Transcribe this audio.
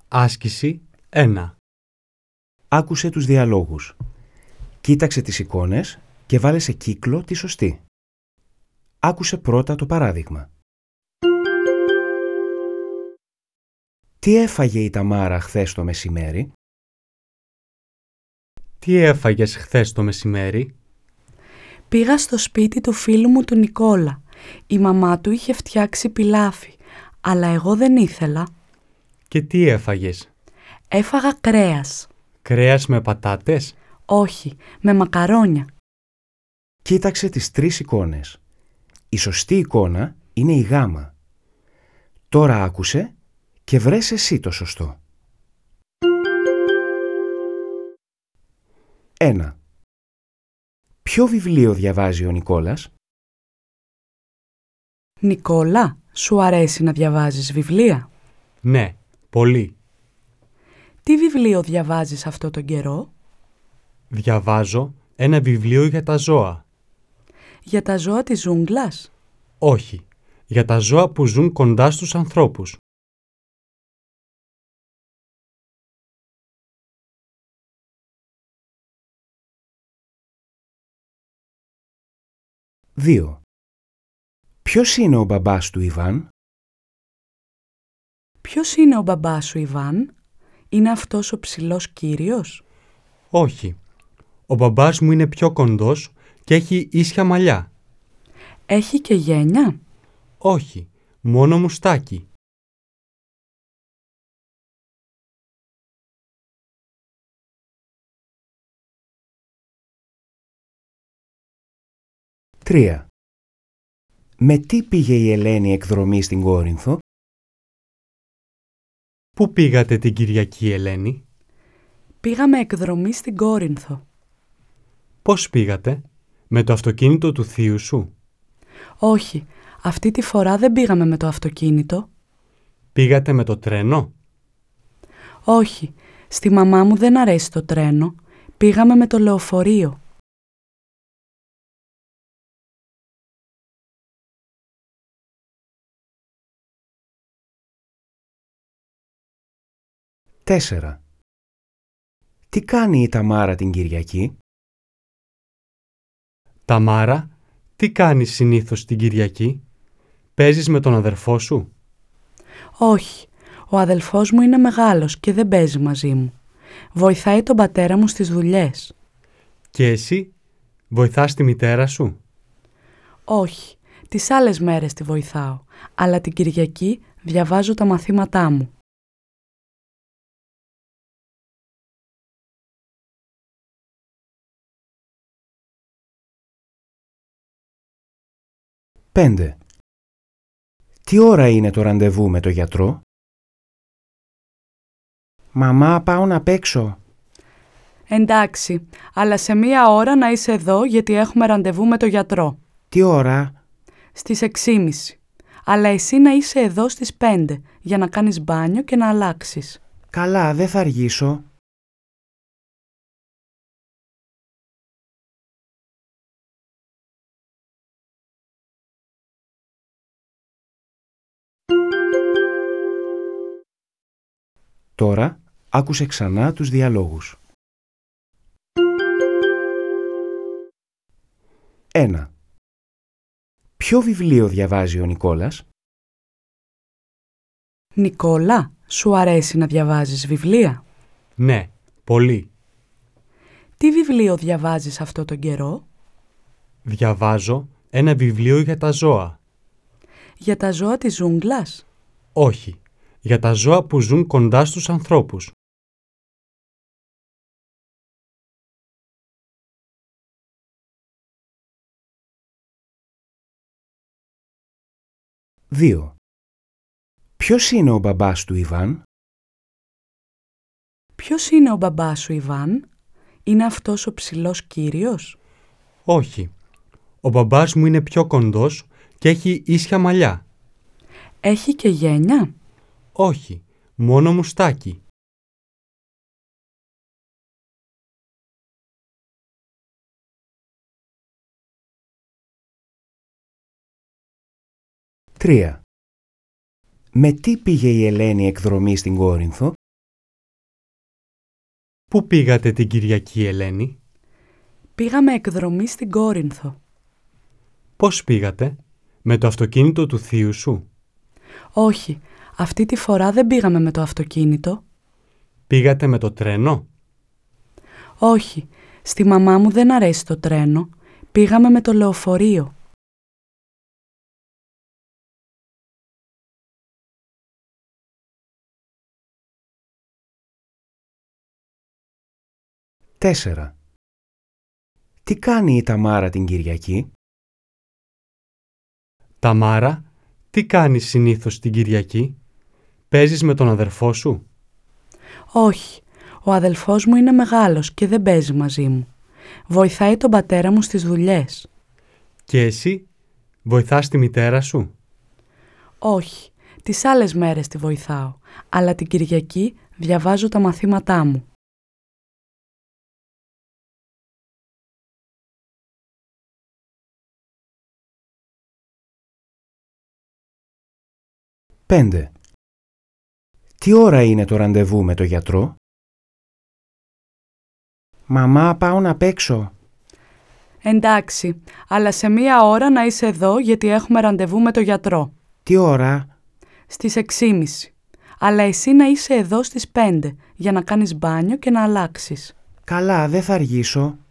Άσκηση 1. Άκουσε τους διαλόγους. Κοίταξε τις εικόνες και βάλε σε κύκλο τη σωστή. Άκουσε πρώτα το παράδειγμα. Τι έφαγε η Ταμάρα χθες το μεσημέρι? Τι έφαγες χθες το μεσημέρι? Πήγα στο σπίτι του φίλου μου του Νικόλα. Η μαμά του είχε φτιάξει πιλάφι, αλλά εγώ δεν ήθελα. Και τι έφαγες? Έφαγα κρέας. Κρέας με πατάτες? Όχι, με μακαρόνια. Κοίταξε τις 3 εικόνες. Η σωστή εικόνα είναι η γάμα. Τώρα άκουσε και βρες εσύ το σωστό. 1. Ποιο βιβλίο διαβάζει ο Νικόλας? Νικόλα, σου αρέσει να διαβάζεις βιβλία? Ναι, πολύ. Τι βιβλίο διαβάζεις αυτό τον καιρό? Διαβάζω ένα βιβλίο για τα ζώα. Για τα ζώα της ζούγκλας? Όχι, για τα ζώα που ζουν κοντά στους ανθρώπους. 2. Ποιος είναι ο μπαμπάς του Ιβάν? Ποιος είναι ο μπαμπάς σου, Ιβάν? Είναι αυτός ο ψηλός κύριος? Όχι, ο μπαμπάς μου είναι πιο κοντός και έχει ίσια μαλλιά. Έχει και γένια? Όχι, μόνο μουστάκι. 3. Με τι πήγε η Ελένη εκδρομή στην Κόρινθο? Πού πήγατε την Κυριακή, Ελένη? Πήγαμε εκδρομή στην Κόρινθο. Πώς πήγατε? Με το αυτοκίνητο του θείου σου? Όχι, αυτή τη φορά δεν πήγαμε με το αυτοκίνητο. Πήγατε με το τρένο? Όχι, στη μαμά μου δεν αρέσει το τρένο. Πήγαμε με το λεωφορείο. 4. Τι κάνει η Ταμάρα την Κυριακή? Ταμάρα, τι κάνεις συνήθως την Κυριακή? Παίζεις με τον αδερφό σου? Όχι, ο αδελφός μου είναι μεγάλος και δεν παίζει μαζί μου. Βοηθάει τον πατέρα μου στις δουλειές. Και εσύ, βοηθάς τη μητέρα σου? Όχι, τις άλλες μέρες τη βοηθάω, αλλά την Κυριακή διαβάζω τα μαθήματά μου. 5. Τι ώρα είναι το ραντεβού με το γιατρό? Μαμά, πάω να παίξω. Εντάξει, αλλά σε 1 ώρα να είσαι εδώ γιατί έχουμε ραντεβού με το γιατρό. Τι ώρα? Στις 6:30. Αλλά εσύ να είσαι εδώ στις 5 για να κάνεις μπάνιο και να αλλάξεις. Καλά, δεν θα αργήσω. 'Τώρα άκουσε ξανά τους διαλόγους. 1. Ποιο βιβλίο διαβάζει ο Νικόλας? Νικόλα, σου αρέσει να διαβάζεις βιβλία? Ναι, πολύ. Τι βιβλίο διαβάζεις αυτό τον καιρό? Διαβάζω ένα βιβλίο για τα ζώα. Για τα ζώα της ζούγκλας? Όχι, για τα ζώα που ζουν κοντά στους ανθρώπους. 2. Ποιος είναι ο μπαμπάς του Ιβάν? Ποιος είναι ο μπαμπάς σου, Ιβάν? Είναι αυτός ο ψηλός κύριος? Όχι, ο μπαμπάς μου είναι πιο κοντός και έχει ίσια μαλλιά. Έχει και γένια? Όχι, μόνο μουστάκι. 3. Με τι πήγε η Ελένη εκδρομή στην Κόρινθο? Πού πήγατε την Κυριακή, Ελένη? Πήγαμε εκδρομή στην Κόρινθο. Πώς πήγατε? Με το αυτοκίνητο του θείου σου? Όχι, αυτή τη φορά δεν πήγαμε με το αυτοκίνητο. Πήγατε με το τρένο? Όχι, στη μαμά μου δεν αρέσει το τρένο. Πήγαμε με το λεωφορείο. Τέσσερα. Τι κάνει η Ταμάρα την Κυριακή? Ταμάρα, τι κάνεις συνήθως την Κυριακή? Παίζεις με τον αδερφό σου? Όχι, ο αδελφός μου είναι μεγάλος και δεν παίζει μαζί μου. Βοηθάει τον πατέρα μου στις δουλειές. Και εσύ, βοηθάς τη μητέρα σου? Όχι, τις άλλες μέρες τη βοηθάω, αλλά την Κυριακή διαβάζω τα μαθήματά μου. Πέντε. Τι ώρα είναι το ραντεβού με το γιατρό? Μαμά, πάω να παίξω. Εντάξει, αλλά σε 1 ώρα να είσαι εδώ γιατί έχουμε ραντεβού με το γιατρό. Τι ώρα? Στις 6:30. Αλλά εσύ να είσαι εδώ στις 5 για να κάνεις μπάνιο και να αλλάξεις. Καλά, δεν θα αργήσω.